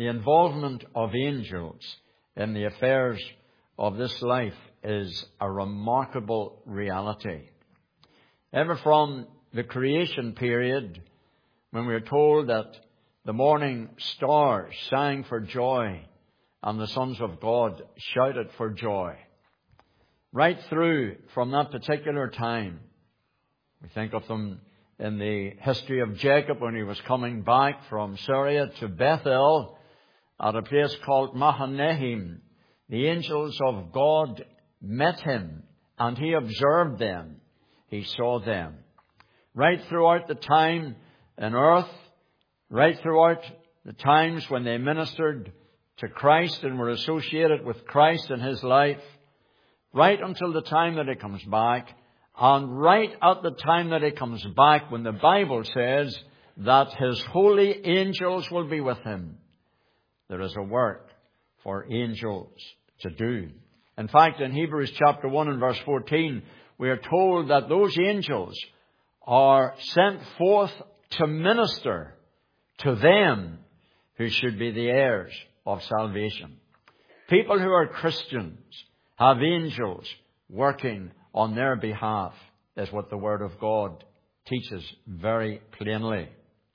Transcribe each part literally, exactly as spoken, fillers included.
the involvement of angels in the affairs of this life is a remarkable reality. Ever from the creation period, when we are told that the morning stars sang for joy and the sons of God shouted for joy, right through from that particular time, we think of them in the history of Jacob when he was coming back from Syria to Bethel at a place called Mahanaim. The angels of God met him and he observed them. He saw them. Right throughout the time in earth, right throughout the times when they ministered to Christ and were associated with Christ in his life, right until the time that he comes back, and right at the time that he comes back when the Bible says that his holy angels will be with him, there is a work for angels to do. In fact, in Hebrews chapter one and verse fourteen, we are told that those angels are sent forth to minister to them who should be the heirs of salvation. People who are Christians have angels working on their behalf, is what the Word of God teaches very plainly.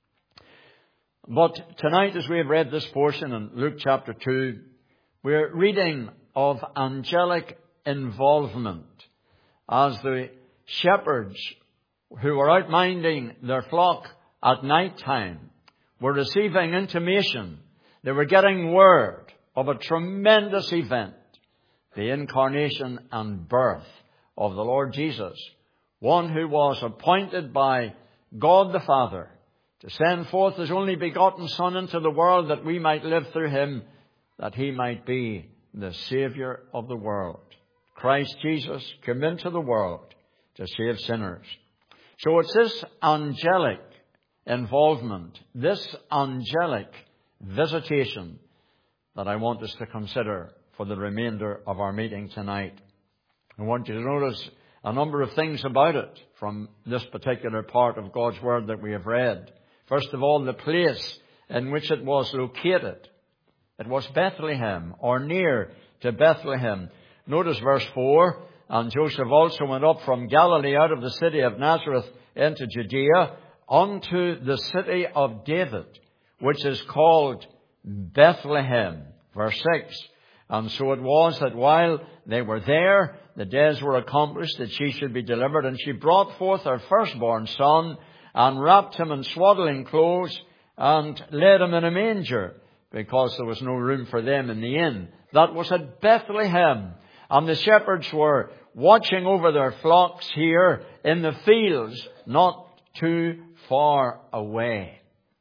But tonight, as we have read this portion in Luke chapter two, we're reading of angelic involvement as the shepherds who were out minding their flock at night time were receiving intimation. They were getting word of a tremendous event, the incarnation and birth of the Lord Jesus, one who was appointed by God the Father to send forth his only begotten Son into the world that we might live through him, that he might be the Saviour of the world. Christ Jesus came into the world to save sinners. So it's this angelic involvement, this angelic visitation that I want us to consider for the remainder of our meeting tonight. I want you to notice a number of things about it from this particular part of God's Word that we have read. First of all, the place in which it was located. It was Bethlehem, or near to Bethlehem. Notice verse four, and Joseph also went up from Galilee out of the city of Nazareth into Judea unto the city of David, which is called Bethlehem. Verse six, and so it was that while they were there, the days were accomplished that she should be delivered, and she brought forth her firstborn son, and wrapped him in swaddling clothes, and laid him in a manger, because there was no room for them in the inn. That was at Bethlehem. And the shepherds were watching over their flocks here in the fields, not too far away.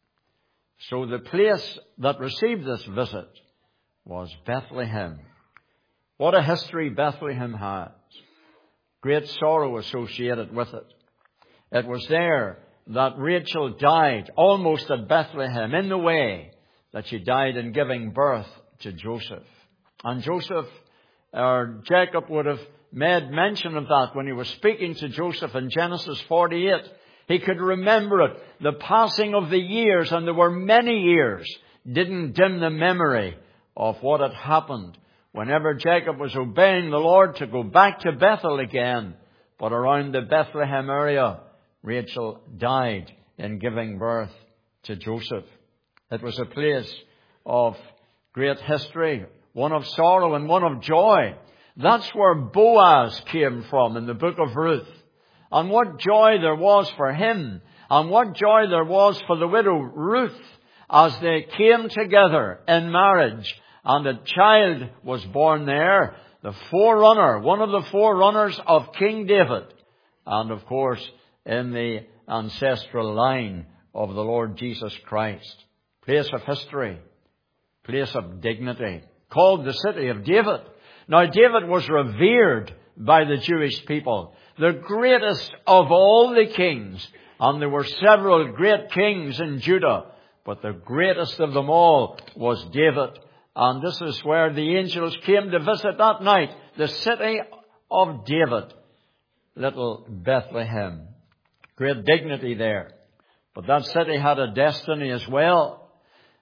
So the place that received this visit was Bethlehem. What a history Bethlehem has. Great sorrow associated with it. It was there that Rachel died, almost at Bethlehem, in the way that she died in giving birth to Joseph. And Joseph, or Jacob, would have made mention of that when he was speaking to Joseph in Genesis forty-eight. He could remember it. The passing of the years, and there were many years, didn't dim the memory of what had happened whenever Jacob was obeying the Lord to go back to Bethel again. But around the Bethlehem area, Rachel died in giving birth to Joseph. It was a place of great history, one of sorrow and one of joy. That's where Boaz came from in the book of Ruth. And what joy there was for him, and what joy there was for the widow Ruth as they came together in marriage. And a child was born there, the forerunner, one of the forerunners of King David. And of course, in the ancestral line of the Lord Jesus Christ. Place of history, place of dignity, called the city of David. Now, David was revered by the Jewish people, the greatest of all the kings. And there were several great kings in Judah, but the greatest of them all was David. And this is where the angels came to visit that night, the city of David, little Bethlehem. Great dignity there. But that city had a destiny as well.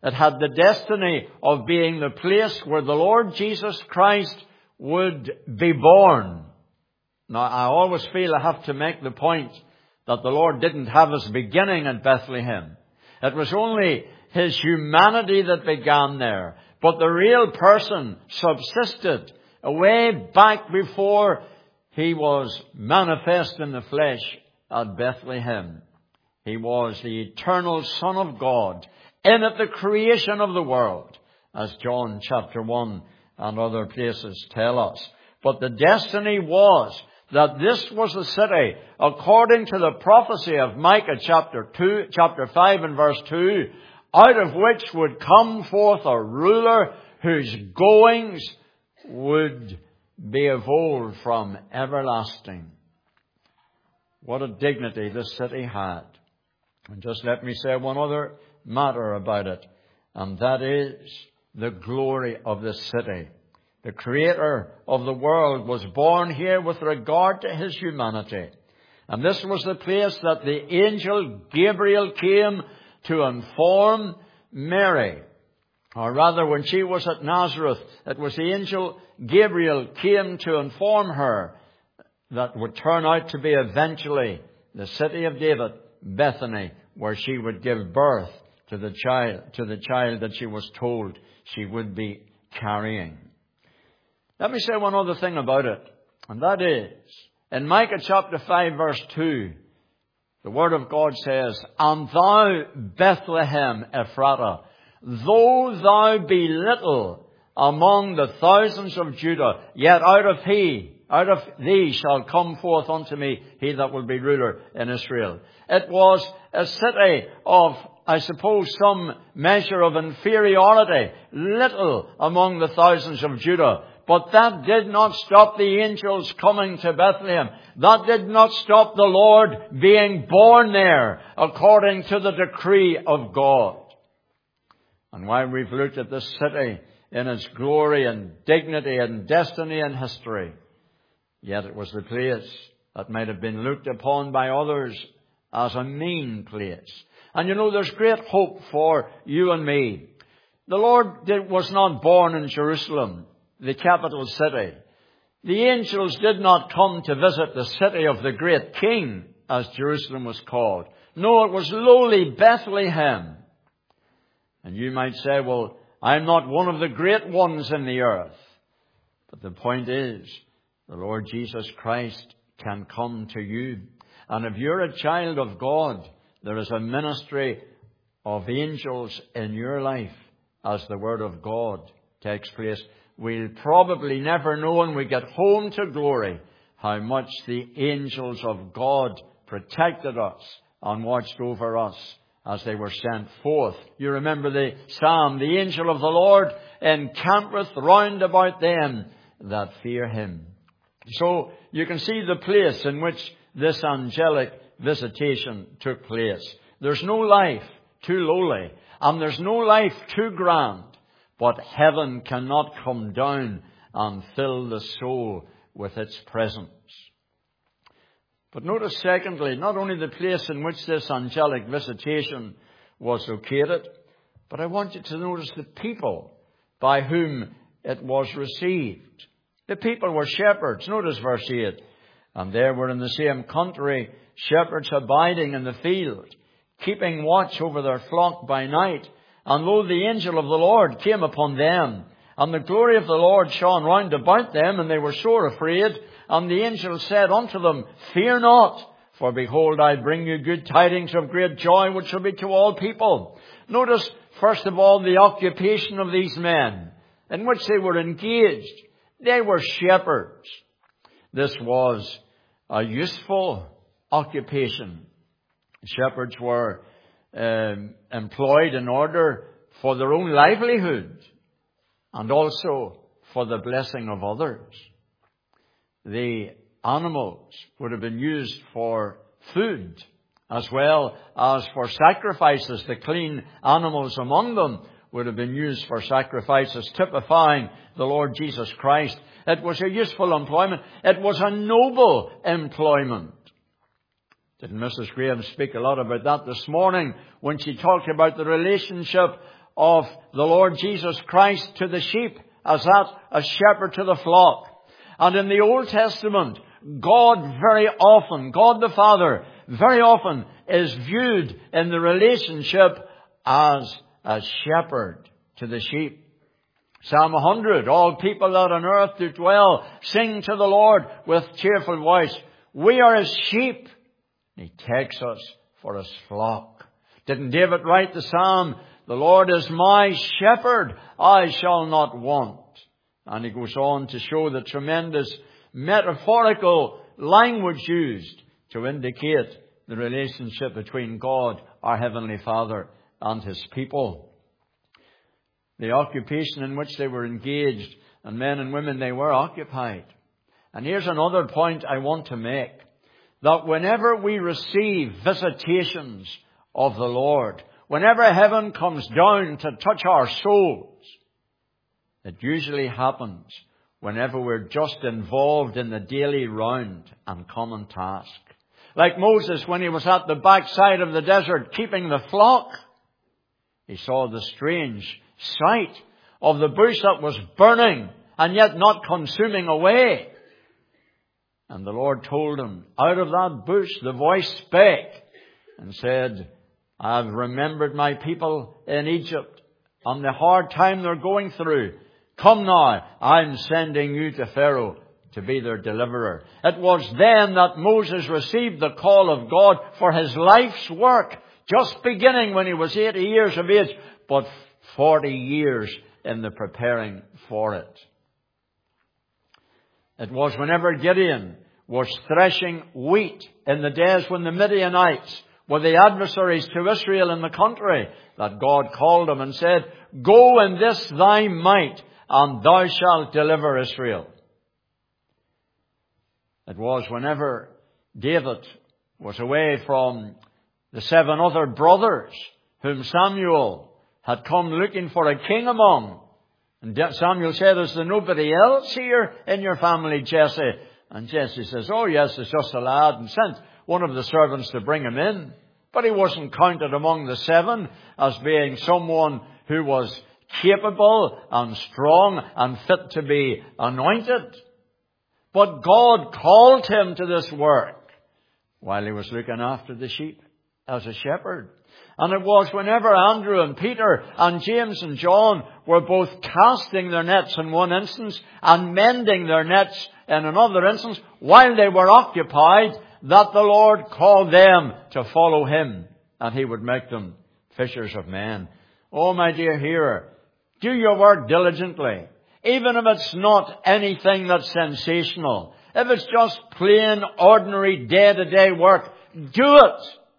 It had the destiny of being the place where the Lord Jesus Christ would be born. Now, I always feel I have to make the point that the Lord didn't have His beginning at Bethlehem. It was only His humanity that began there. But the real person subsisted way back before He was manifest in the flesh at Bethlehem. He was the eternal Son of God, in at the creation of the world, as John chapter one and other places tell us. But the destiny was that this was the city, according to the prophecy of Micah chapter two, chapter five and verse two, out of which would come forth a ruler whose goings would be of old from everlasting. What a dignity this city had. And just let me say one other matter about it, and that is the glory of this city. The Creator of the world was born here with regard to His humanity. And this was the place that the angel Gabriel came to inform Mary. Or rather, when she was at Nazareth, it was the angel Gabriel came to inform her that would turn out to be eventually the city of David, Bethany, where she would give birth to the child, to the child that she was told she would be carrying. Let me say one other thing about it, and that is, in Micah chapter five verse two, the Word of God says, "And thou, Bethlehem Ephratah, though thou be little among the thousands of Judah, yet out of he, out of thee shall come forth unto me he that will be ruler in Israel." It was a city of, I suppose, some measure of inferiority, little among the thousands of Judah. But that did not stop the angels coming to Bethlehem. That did not stop the Lord being born there according to the decree of God. And while we've looked at this city in its glory and dignity and destiny and history, yet it was the place that might have been looked upon by others as a mean place. And you know, there's great hope for you and me. The Lord did, was not born in Jerusalem, the capital city. The angels did not come to visit the city of the great king, as Jerusalem was called. No, it was lowly Bethlehem. And you might say, well, I'm not one of the great ones in the earth. But the point is, the Lord Jesus Christ can come to you. And if you're a child of God, there is a ministry of angels in your life as the Word of God takes place. We'll probably never know when we get home to glory how much the angels of God protected us and watched over us as they were sent forth. You remember the psalm, "The angel of the Lord encampeth round about them that fear Him." So you can see the place in which this angelic visitation took place. There's no life too lowly, and there's no life too grand. But heaven cannot come down and fill the soul with its presence. But notice secondly, not only the place in which this angelic visitation was located, but I want you to notice the people by whom it was received. The people were shepherds. Notice verse eight. "And there were in the same country shepherds abiding in the field, keeping watch over their flock by night. And lo, the angel of the Lord came upon them, and the glory of the Lord shone round about them, and they were sore afraid. And the angel said unto them, Fear not, for behold, I bring you good tidings of great joy, which shall be to all people." Notice, first of all, the occupation of these men, in which they were engaged. They were shepherds. This was a useful occupation. Shepherds were Um, employed in order for their own livelihood and also for the blessing of others. The animals would have been used for food as well as for sacrifices. The clean animals among them would have been used for sacrifices, typifying the Lord Jesus Christ. It was a useful employment. It was a noble employment. Didn't Missus Graham speak a lot about that this morning when she talked about the relationship of the Lord Jesus Christ to the sheep, as that a shepherd to the flock. And in the Old Testament, God very often, God the Father, very often is viewed in the relationship as a shepherd to the sheep. Psalm one hundred, all people that on earth do dwell, sing to the Lord with cheerful voice. We are his sheep. He takes us for his flock. Didn't David write the psalm, the Lord is my shepherd, I shall not want. And he goes on to show the tremendous metaphorical language used to indicate the relationship between God, our Heavenly Father, and his people. The occupation in which they were engaged, and men and women, they were occupied. And here's another point I want to make. That whenever we receive visitations of the Lord, whenever heaven comes down to touch our souls, it usually happens whenever we're just involved in the daily round and common task. Like Moses when he was at the backside of the desert keeping the flock. He saw the strange sight of the bush that was burning and yet not consuming away. And the Lord told him, out of that bush the voice spake and said, I've remembered my people in Egypt and the hard time they're going through. Come now, I'm sending you to Pharaoh to be their deliverer. It was then that Moses received the call of God for his life's work, just beginning when he was eighty years of age, but forty years in the preparing for it. It was whenever Gideon was threshing wheat in the days when the Midianites were the adversaries to Israel in the country, that God called him and said, Go in this thy might, and thou shalt deliver Israel. It was whenever David was away from the seven other brothers whom Samuel had come looking for a king among. And Samuel said, Is there nobody else here in your family, Jesse? And Jesse says, Oh yes, it's just a lad, and sent one of the servants to bring him in. But he wasn't counted among the seven as being someone who was capable and strong and fit to be anointed. But God called him to this work while he was looking after the sheep as a shepherd. And it was whenever Andrew and Peter and James and John were both casting their nets in one instance and mending their nets in another instance, while they were occupied, that the Lord called them to follow him, and he would make them fishers of men. Oh, my dear hearer, do your work diligently, even if it's not anything that's sensational. If it's just plain, ordinary, day-to-day work, do it.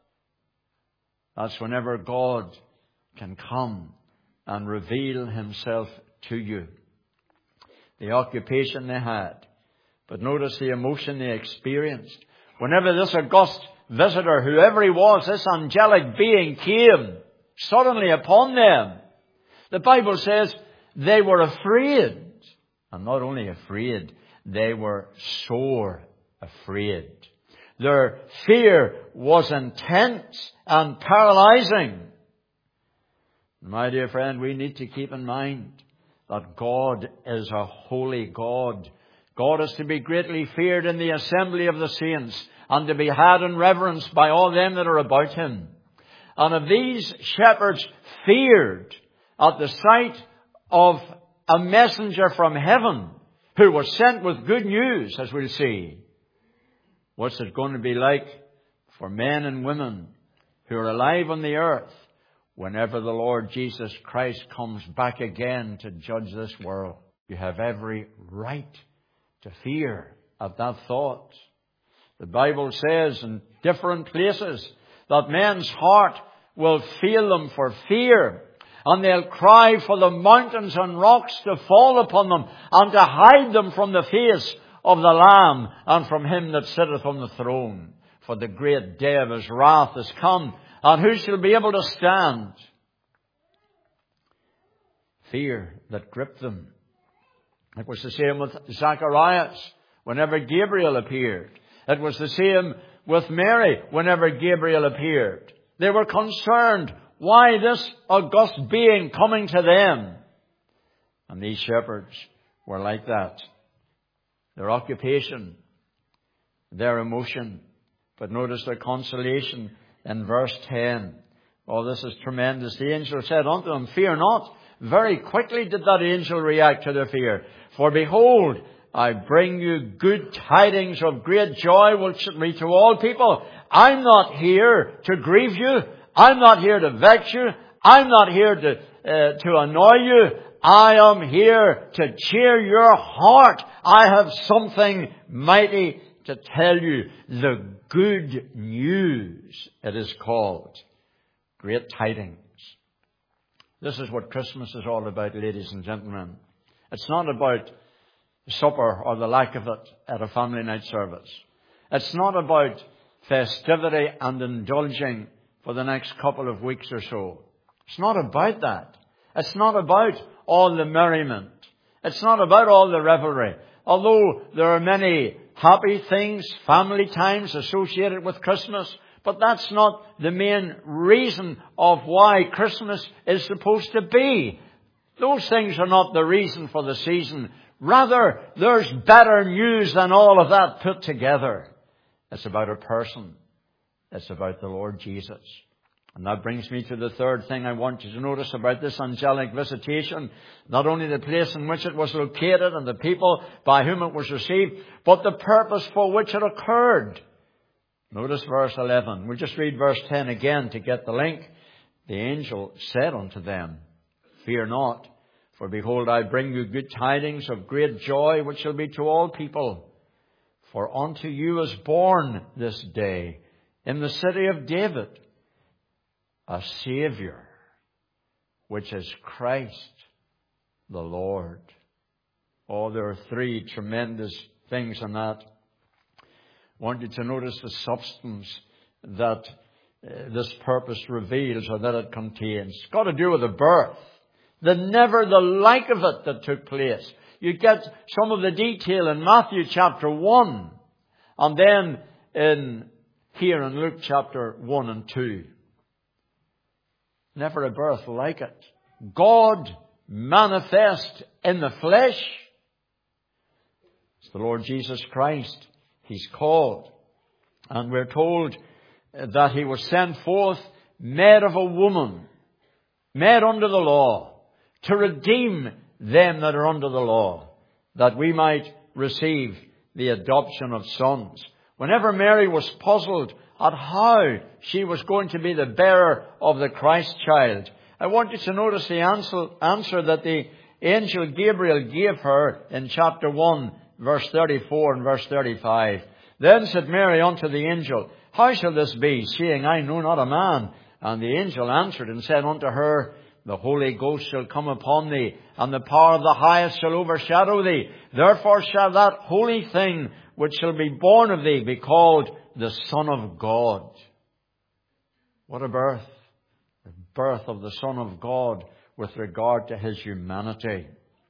That's whenever God can come and reveal himself to you. The occupation they had. But notice the emotion they experienced. Whenever this august visitor, whoever he was, this angelic being came suddenly upon them, the Bible says they were afraid. And not only afraid, they were sore afraid. Their fear was intense and paralyzing. My dear friend, we need to keep in mind that God is a holy God. God is to be greatly feared in the assembly of the saints and to be had in reverence by all them that are about him. And if these shepherds feared at the sight of a messenger from heaven who was sent with good news, as we'll see, what's it going to be like for men and women who are alive on the earth whenever the Lord Jesus Christ comes back again to judge this world? You have every right to fear at that thought. The Bible says in different places that men's heart will fail them for fear, and they'll cry for the mountains and rocks to fall upon them and to hide them from the face of the Lamb and from him that sitteth on the throne. For the great day of his wrath is come, and who shall be able to stand? Fear that gripped them. It was the same with Zacharias whenever Gabriel appeared. It was the same with Mary whenever Gabriel appeared. They were concerned. Why this august being coming to them? And these shepherds were like that. Their occupation, their emotion. But notice their consolation in verse ten. Oh, this is tremendous. The angel said unto them, Fear not. Very quickly did that angel react to their fear. For behold, I bring you good tidings of great joy, which shall be to all people. I'm not here to grieve you. I'm not here to vex you. I'm not here to, uh, to annoy you. I am here to cheer your heart. I have something mighty to tell you. The good news, it is called. Great tidings. This is what Christmas is all about, ladies and gentlemen. It's not about supper or the lack of it at a family night service. It's not about festivity and indulging for the next couple of weeks or so. It's not about that. It's not about all the merriment. It's not about all the revelry. Although there are many happy things, family times associated with Christmas, but that's not the main reason of why Christmas is supposed to be. Those things are not the reason for the season. Rather, there's better news than all of that put together. It's about a person. It's about the Lord Jesus. And that brings me to the third thing I want you to notice about this angelic visitation. Not only the place in which it was located and the people by whom it was received, but the purpose for which it occurred. Notice verse eleven. We'll just read verse ten again to get the link. The angel said unto them, Fear not, for behold, I bring you good tidings of great joy, which shall be to all people. For unto you is born this day in the city of David a Saviour, which is Christ the Lord. Oh, there are three tremendous things in that. I want you to notice the substance that uh, this purpose reveals or that it contains. It's got to do with the birth. The never the like of it that took place. You get some of the detail in Matthew chapter one. And then in here in Luke chapter one and two. Never a birth like it. God manifest in the flesh. It's the Lord Jesus Christ. He's called. And we're told that He was sent forth, made of a woman, made under the law, to redeem them that are under the law, that we might receive the adoption of sons. Whenever Mary was puzzled at how she was going to be the bearer of the Christ child, I want you to notice the answer, answer that the angel Gabriel gave her in chapter one, verse thirty-four and verse thirty-five. Then said Mary unto the angel, How shall this be, seeing I know not a man? And the angel answered and said unto her, The Holy Ghost shall come upon thee, and the power of the highest shall overshadow thee. Therefore shall that holy thing which shall be born of thee be called the Son of God. What a birth. The birth of the Son of God with regard to His humanity.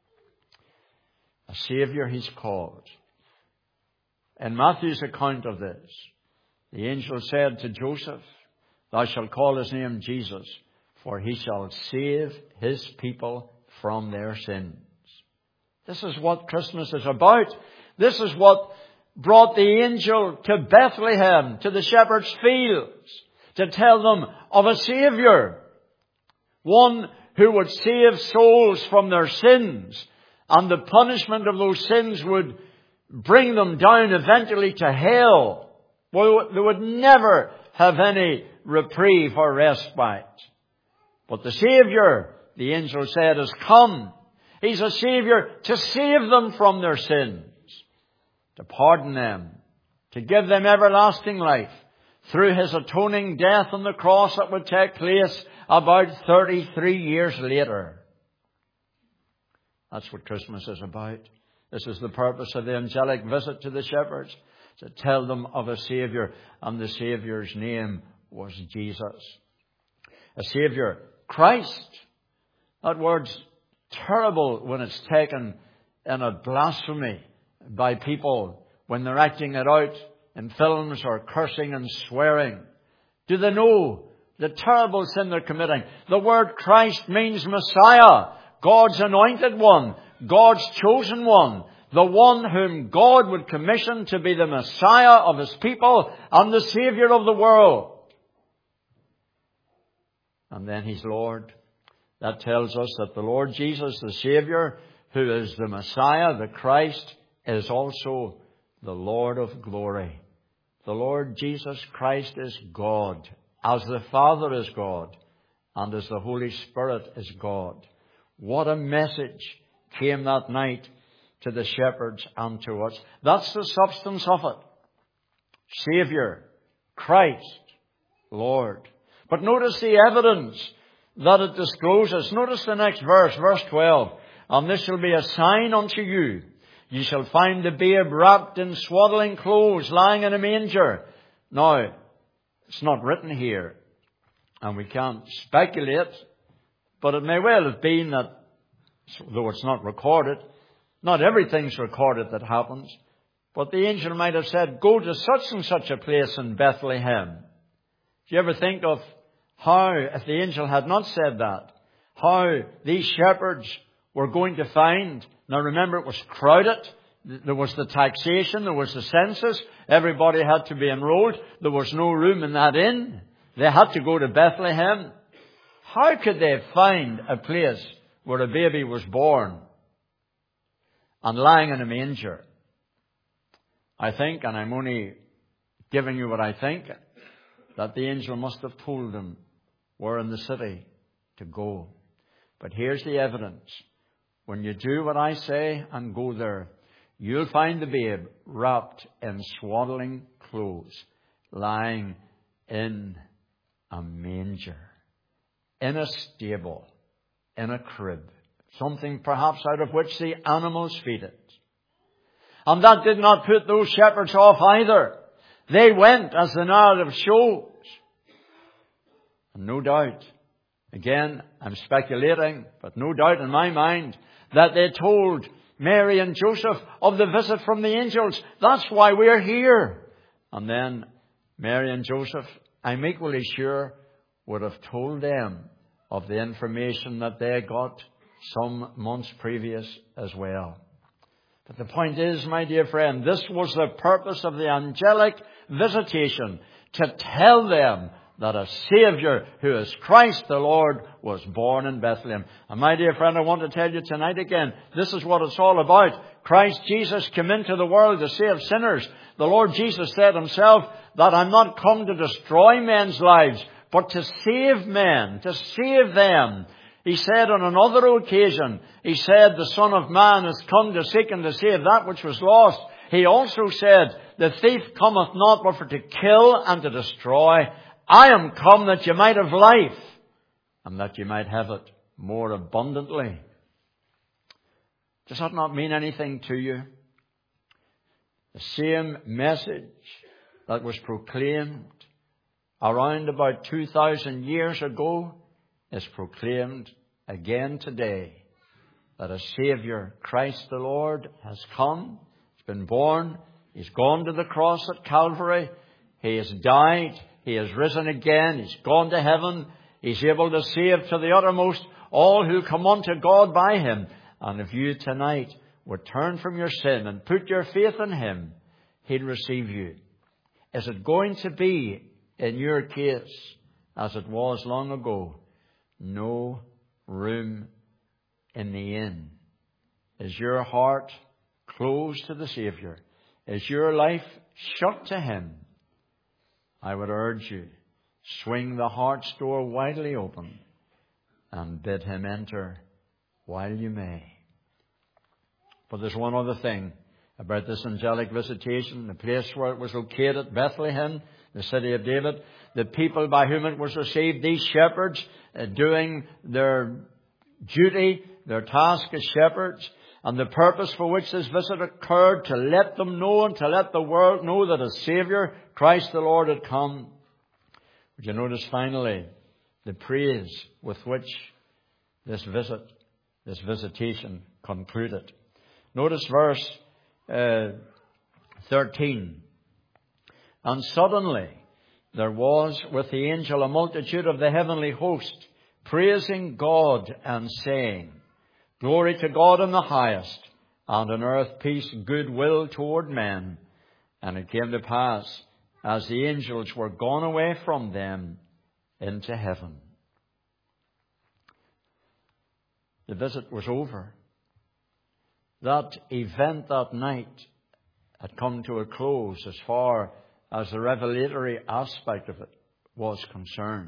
A Saviour He's called. In Matthew's account of this, the angel said to Joseph, Thou shalt call His name Jesus, for He shall save His people from their sins. This is what Christmas is about. This is what brought the angel to Bethlehem, to the shepherds' fields, to tell them of a Saviour. One who would save souls from their sins, and the punishment of those sins would bring them down eventually to hell. Well, they would never have any reprieve or respite. But the Saviour, the angel said, has come. He's a Saviour to save them from their sins, to pardon them, to give them everlasting life through His atoning death on the cross that would take place about thirty-three years later. That's what Christmas is about. This is the purpose of the angelic visit to the shepherds, to tell them of a Saviour, and the Saviour's name was Jesus. A Saviour, Christ. That word's terrible when it's taken in a blasphemy by people when they're acting it out in films or cursing and swearing. Do they know the terrible sin they're committing. The word Christ means Messiah, God's anointed one, God's chosen one, the one whom God would commission to be the Messiah of His people and the Saviour of the world. And then He's Lord. That tells us that the Lord Jesus, the Saviour, who is the Messiah, the Christ, is also the Lord of glory. The Lord Jesus Christ is God, as the Father is God, and as the Holy Spirit is God. What a message came that night to the shepherds and to us. That's the substance of it. Saviour, Christ, Lord. But notice the evidence that it discloses. Notice the next verse, verse twelve. And this shall be a sign unto you. You shall find the babe wrapped in swaddling clothes, lying in a manger. Now, it's not written here, and we can't speculate, but it may well have been that, though it's not recorded, not everything's recorded that happens, but the angel might have said, go to such and such a place in Bethlehem. Do you ever think of how, if the angel had not said that, how these shepherds were going to find? Now remember, it was crowded. There was the taxation. There was the census. Everybody had to be enrolled. There was no room in that inn. They had to go to Bethlehem. How could they find a place where a baby was born and lying in a manger? I think, and I'm only giving you what I think, that the angel must have told them where in the city to go. But here's the evidence. When you do what I say and go there, you'll find the babe wrapped in swaddling clothes, lying in a manger, in a stable, in a crib, something perhaps out of which the animals feed it. And that did not put those shepherds off either. They went, as the narrative shows. And no doubt, again, I'm speculating, but no doubt in my mind, that they told Mary and Joseph of the visit from the angels. That's why we're here. And then Mary and Joseph, I'm equally sure, would have told them of the information that they got some months previous as well. But the point is, my dear friend, this was the purpose of the angelic visitation, to tell them that a Saviour, who is Christ the Lord, was born in Bethlehem. And my dear friend, I want to tell you tonight again, this is what it's all about. Christ Jesus came into the world to save sinners. The Lord Jesus said Himself that I'm not come to destroy men's lives, but to save men, to save them. He said on another occasion, He said, the Son of Man has come to seek and to save that which was lost. He also said, the thief cometh not but for to kill and to destroy. I am come that you might have life, and that you might have it more abundantly. Does that not mean anything to you? The same message that was proclaimed around about two thousand years ago is proclaimed again today. That a Saviour, Christ the Lord, has come. He's been born. He's gone to the cross at Calvary. He has died. He has risen again. He's gone to heaven. He's able to save to the uttermost all who come unto God by Him. And if you tonight would turn from your sin and put your faith in Him, He'll receive you. Is it going to be in your case as it was long ago? No room in the inn. Is your heart closed to the Saviour? Is your life shut to Him? I would urge you, swing the heart's door widely open and bid Him enter while you may. But there's one other thing about this angelic visitation, the place where it was located, Bethlehem, the city of David, the people by whom it was received, these shepherds uh, doing their duty, their task as shepherds, and the purpose for which this visit occurred, to let them know and to let the world know that a Saviour, Christ the Lord, had come. Would you notice finally the praise with which this visit, this visitation concluded? Notice verse uh, thirteen. And suddenly there was with the angel a multitude of the heavenly host, praising God and saying, Glory to God in the highest, and on earth peace, goodwill toward men. And it came to pass, as the angels were gone away from them into heaven. The visit was over. That event that night had come to a close as far as the revelatory aspect of it was concerned.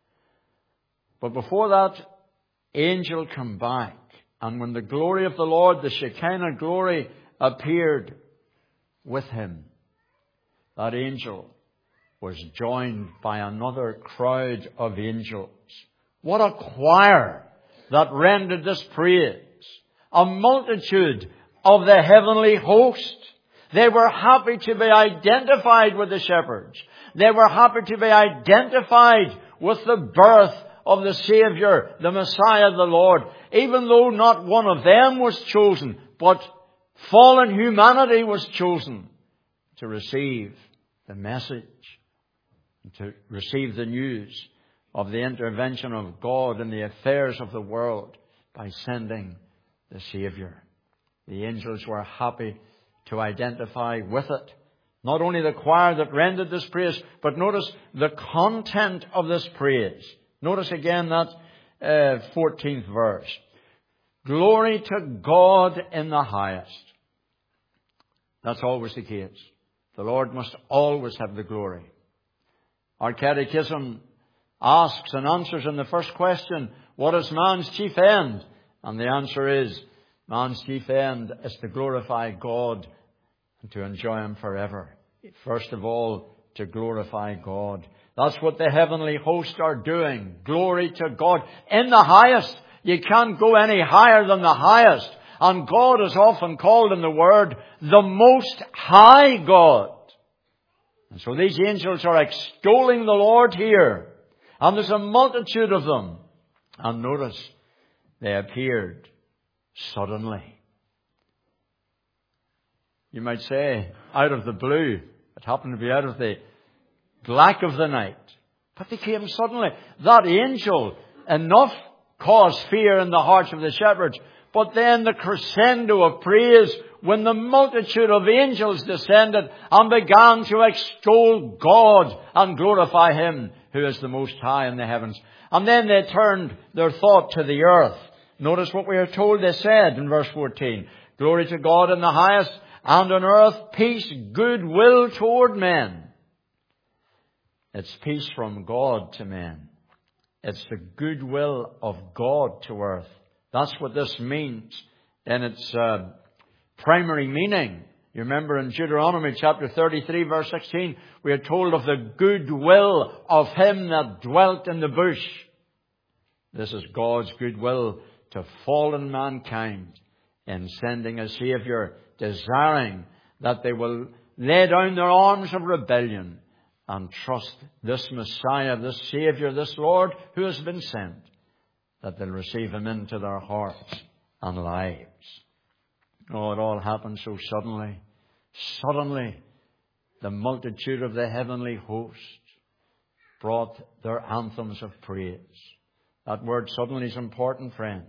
But before that angel came back, and when the glory of the Lord, the Shekinah glory, appeared with him, that angel was joined by another crowd of angels. What a choir that rendered this praise. A multitude of the heavenly host. They were happy to be identified with the shepherds. They were happy to be identified with the birth of the Savior, the Messiah, the Lord. Even though not one of them was chosen, but fallen humanity was chosen to receive the message, to receive the news of the intervention of God in the affairs of the world by sending the Savior. The angels were happy to identify with it. Not only the choir that rendered this praise, but notice the content of this praise. Notice again that uh, fourteenth verse. Glory to God in the highest. That's always the case. The Lord must always have the glory. Our catechism asks and answers in the first question, what is man's chief end? And the answer is, man's chief end is to glorify God and to enjoy Him forever. First of all, to glorify God. That's what the heavenly hosts are doing. Glory to God in the highest. You can't go any higher than the highest. And God is often called in the Word the Most High God. And so these angels are extolling the Lord here. And there's a multitude of them. And notice, they appeared suddenly. You might say, out of the blue. It happened to be out of the black of the night. But they came suddenly. That angel, enough caused fear in the hearts of the shepherds. But then the crescendo of praise when the multitude of angels descended and began to extol God and glorify Him who is the Most High in the heavens. And then they turned their thought to the earth. Notice what we are told they said in verse fourteen. Glory to God in the highest, and on earth peace, goodwill toward men. It's peace from God to men. It's the goodwill of God to earth. That's what this means in its uh, primary meaning. You remember in Deuteronomy chapter thirty-three verse sixteen, we are told of the goodwill of Him that dwelt in the bush. This is God's goodwill to fallen mankind in sending a Savior, desiring that they will lay down their arms of rebellion and trust this Messiah, this Savior, this Lord who has been sent, that they'll receive Him into their hearts and lives. Oh, it all happened so suddenly. Suddenly, the multitude of the heavenly host brought their anthems of praise. That word suddenly is important, friend.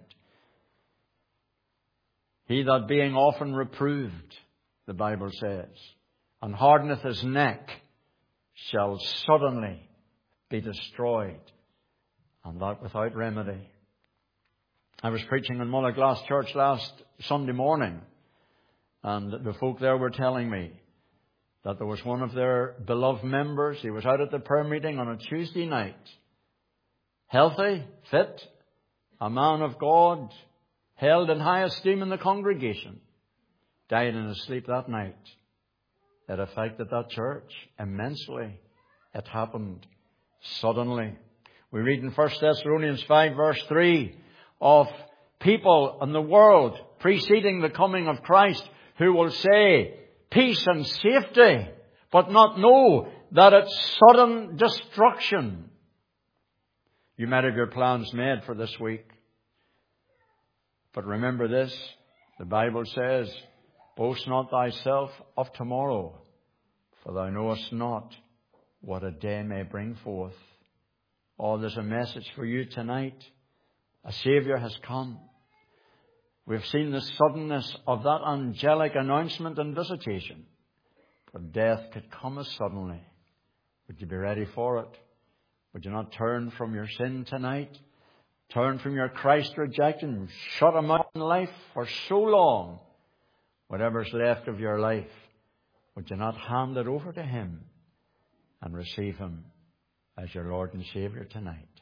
He that being often reproved, the Bible says, and hardeneth his neck, shall suddenly be destroyed, and that without remedy. I was preaching in Mullaglass Church last Sunday morning, and the folk there were telling me that there was one of their beloved members. He was out at the prayer meeting on a Tuesday night. Healthy, fit, a man of God, held in high esteem in the congregation. Died in his sleep that night. It affected that church immensely. It happened suddenly. We read in First Thessalonians five verse three of people in the world preceding the coming of Christ who will say peace and safety, but not know that it's sudden destruction. You might have your plans made for this week. But remember this, the Bible says, boast not thyself of tomorrow, for thou knowest not what a day may bring forth. Oh, there's a message for you tonight. A Saviour has come. We've seen the suddenness of that angelic announcement and visitation. For death could come as suddenly. Would you be ready for it? Would you not turn from your sin tonight? Turn from your Christ rejection. Shut Him out in life for so long. Whatever's left of your life, would you not hand it over to Him and receive Him as your Lord and Saviour tonight?